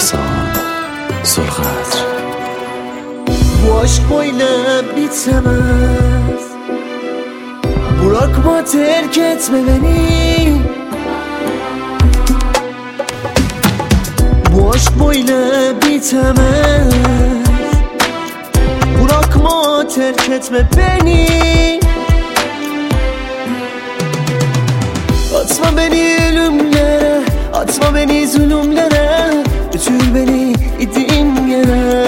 İhsan Zülqadr. Bu aşk böyle bitmez. Bırakma, terk etme beni. Bu aşk böyle bitmez. Bırakma, terk etme beni. Atma beni ölümlere, atma beni zulümlere, götür beni gittiğim yere.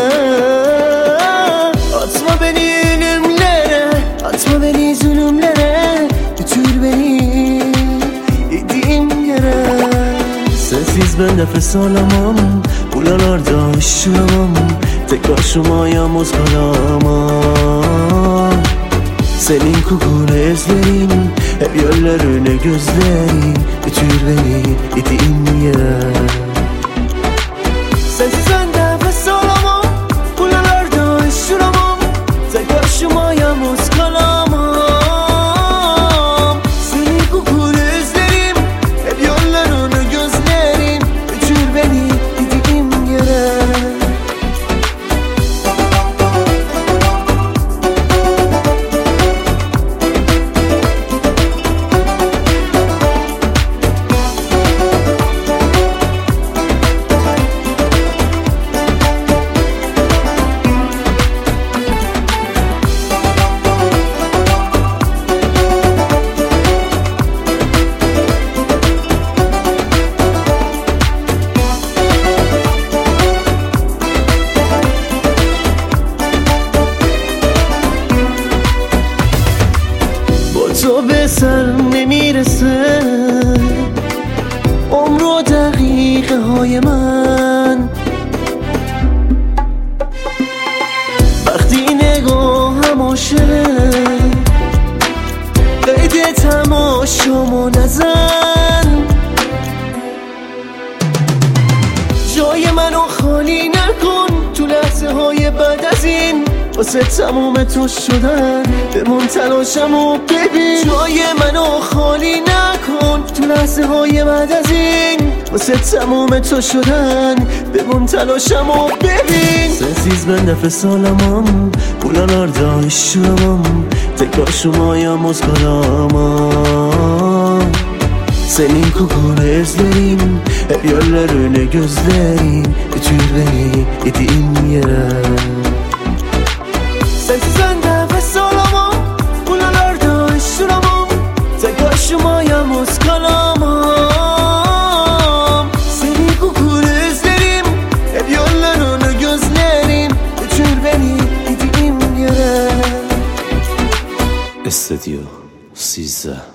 Atma beni ölümlere, atma beni zulümlere, götür beni gittiğim yere. Sensiz ben nefes alamam, buralarda üşüyemem, tek başıma yalnız kalamam. Senin kokunu ezlerim, hep yollarına gözlerim, götür beni gittiğim yere. Sensiz ben nefes alamam, buralarda üşüyemem, tek başıma yalnız kalamam. Senin kokunu ezlerim, hep yollarına gözlerim, götür beni gittiğim yere. تو به سر نمیرسه عمر و دقیقه های من. وقتی نگاهم عاشق قید تماشامو نزن. جای منو خالی نکن تو لحظه های بعد از این، واسه تموم تو شدن بمون تلاشمو ببین. جای منو خالی نکن تو لحظه های بعد از این، واسه تموم تو شدن بمون تلاشمو ببین. Sensiz ben nefes alamam, buralarda üşüyemem, tek başıma yalnız kalamam. Senin kokunu ezlerim, hep yollarına gözlerim, götür beni gittiğim yere. Sensiz ben nefes alamam, buralarda üşüyemem, tek başıma yalnız kalamam. Senin kokunu özlerim, hep yollarını gözlerim, götür beni gittiğim yere. Estúdio 13